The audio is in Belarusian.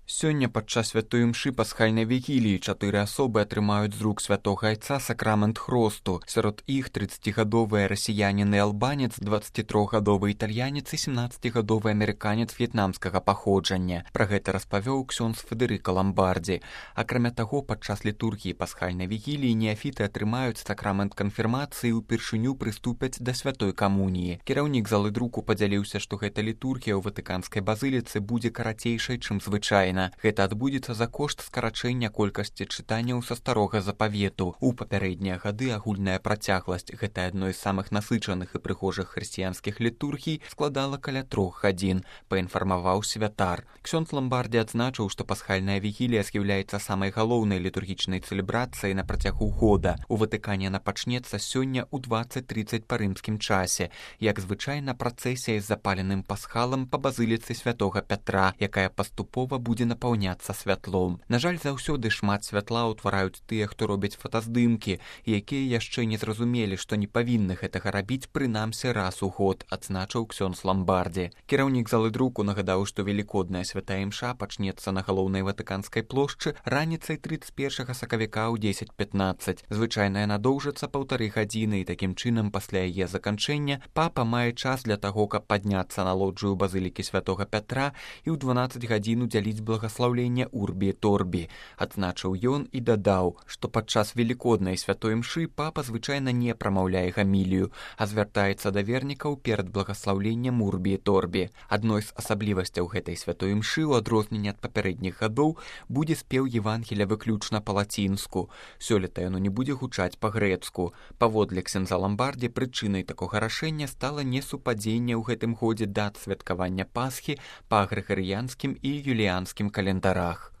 Сёння падчас святой імшы пасхальнай вігіліі 4 асобы атрымаюць з рук святога айца сакрамент хросту. Сярод іх 30-гадовы расіянін і албанец, 23-гадовы італьянец і 17-гадовы амерыканец в'етнамскага паходжання. Пра гэта распавёў ксёндз Федэрыка Ламбардзі. Акрамя таго, падчас літургіі пасхальнай вігіліі неафіты атрымаюць сакрамент канфірмацыі і ўпершыню прыступяць да святой камуніі. Кіраўнік залы друку падзяліўся, што гэта літургія ў ватыканскай базыліцы будзе карацейшай, чым звычайна. Гэта адбудзецца за кошт скарачэння колькасці чытанняў са старога запавету. У папярэднія гады агульная працягласць гэтай адной з самых насычаных і прыгожых хрысціянскіх літургій складала каля 3 гадзін, паінфармаваў святар. Ксёндз Ламбардзі адзначыў, што пасхальная вігілія з'яўляецца самай галоўнай літургічнай цэлебрацыяй на працягу года. У Ватыкане яна пачнецца сёння ў 20:30 па рымскім часе. Як звычайна, працэсія з запаленым пасхалам па базыліцы святога Пятра, якая паступова будзе напаўняцца святлом. На жаль, заўсёды шмат святла ўтвараюць тыя, хто робяць фотаздымкі, якія яшчэ не зразумелі, што не павінны гэтага рабіць прынамсі раз у год, адзначыў ксёндз Ламбардзі. Кіраўнік залы друку нагадаў, што велікодная святая імша пачнецца на галоўнай ватыканскай плошчы раніцай 31 сакавіка ў 10:15. Звычайна яна доўжыцца 1,5 гадзіны, і такім чынам пасля яе заканчэння папа мае час для таго, каб падняцца на лоджыю базылікі святога Пятра і ў 12 гадзін удзяліць благаслаўлення Урбі Торбі. Адзначыў ён і дадаў, што падчас велікоднай святой імшы папа звычайна не прамаўляе гамілію, а звяртаецца да вернікаў перад благаслаўленнем Урбі Торбі. Адной з асаблівасцяў гэтай святой імшы, у адрозненне ад папярэдніх гадоў, будзе спеў Евангелія выключна па-лацінску. Сёлета яно не будзе гучаць па-грэцку. Паводле ксёндза Ламбардзі, прычынай такога рашэння стала несупадзенне ў гэтым годзе дат святкавання Пасхі па грыгарыянскім і юліянскім календарах.